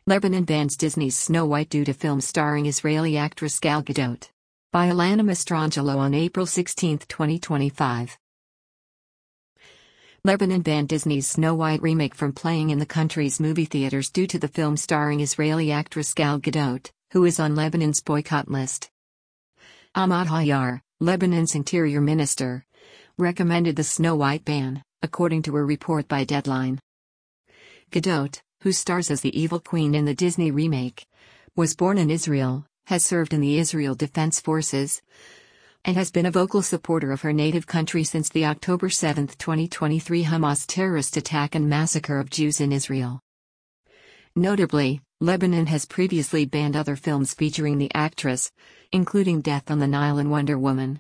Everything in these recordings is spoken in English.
Lebanon bans Disney's Snow White due to film starring Israeli actress Gal Gadot. By Alana Mastrangelo on April 16, 2025. Lebanon banned Disney's Snow White remake from playing in the country's movie theaters due to the film starring Israeli actress Gal Gadot, who is on Lebanon's boycott list. Ahmad Hayar, Lebanon's interior minister, recommended the Snow White ban, according to a report by Deadline. Gadot, who stars as the evil queen in the Disney remake, was born in Israel, has served in the Israel Defense Forces, and has been a vocal supporter of her native country since the October 7, 2023 Hamas terrorist attack and massacre of Jews in Israel. Notably, Lebanon has previously banned other films featuring the actress, including Death on the Nile and Wonder Woman.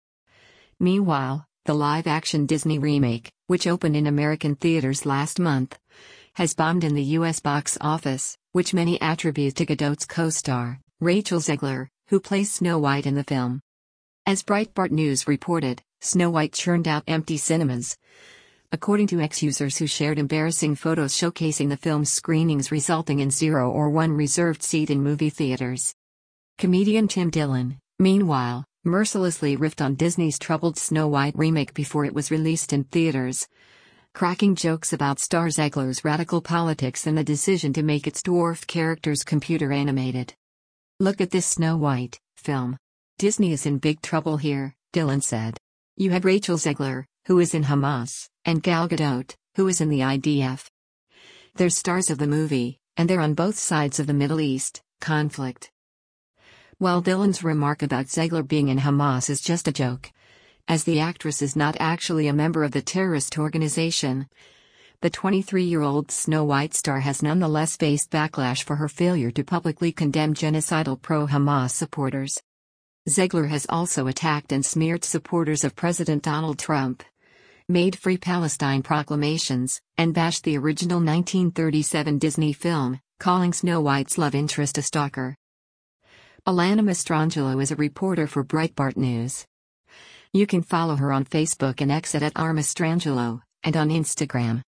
Meanwhile, the live-action Disney remake, which opened in American theaters last month, has bombed in the U.S. box office, which many attribute to Gadot's co-star, Rachel Zegler, who plays Snow White in the film. As Breitbart News reported, Snow White churned out empty cinemas. According to ex-users who shared embarrassing photos showcasing the film's screenings resulting in 0 or 1 reserved seat in movie theaters. Comedian Tim Dillon, meanwhile, mercilessly riffed on Disney's troubled Snow White remake before it was released in theaters, cracking jokes about star Zegler's radical politics and the decision to make its dwarf characters computer animated. "Look at this Snow White film. Disney is in big trouble here," Dillon said. "You have Rachel Zegler, who is in Hamas, and Gal Gadot, who is in the IDF. They're stars of the movie, and they're on both sides of the Middle East conflict." While Dillon's remark about Zegler being in Hamas is just a joke, as the actress is not actually a member of the terrorist organization, the 23-year-old Snow White star has nonetheless faced backlash for her failure to publicly condemn genocidal pro-Hamas supporters. Zegler has also attacked and smeared supporters of President Donald Trump, made Free Palestine proclamations, and bashed the original 1937 Disney film, calling Snow White's love interest a stalker. Alana Mastrangelo is a reporter for Breitbart News. You can follow her on Facebook and X at @rmastrangelo, and on Instagram.